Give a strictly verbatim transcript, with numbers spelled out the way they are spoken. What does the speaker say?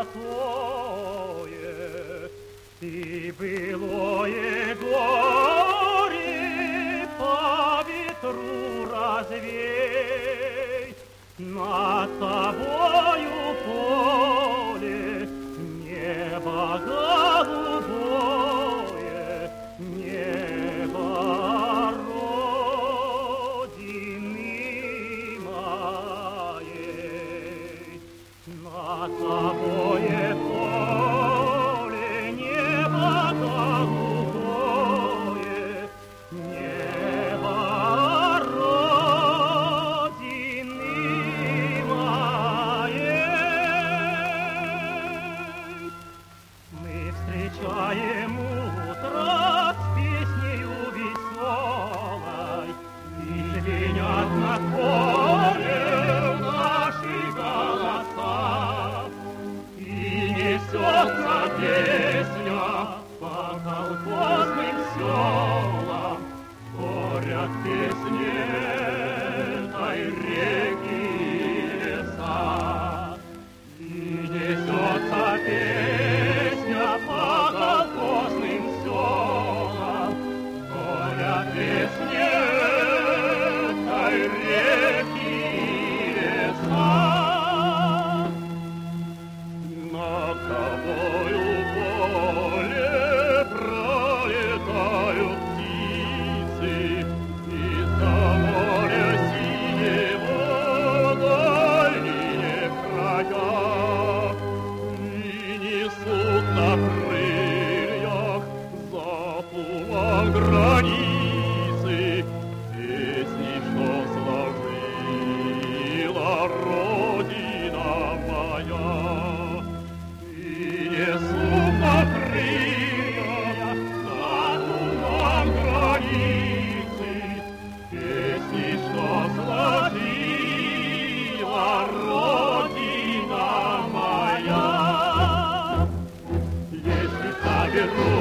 золотое, и былое горе по ветру развей. Над тобою поле, небо голубое, небо родины моей. Над тобою поле, небо голубое, небо родины моей. Мы встречаем утро с песнею веселой, и звенят над полем наши голоса, и несется песня по колхозным селам, горят песни этой реки леса. И несется песня по колхозным селам, горят песни этой реки леса. Над тобою поле пролетают птицы, из-за моря синего дальние края, и несут на крыльях за пулом границы песни, что сложила Родина моя. И несут на крыльях за пулом границы песни, что сложила Родина моя. Если соберу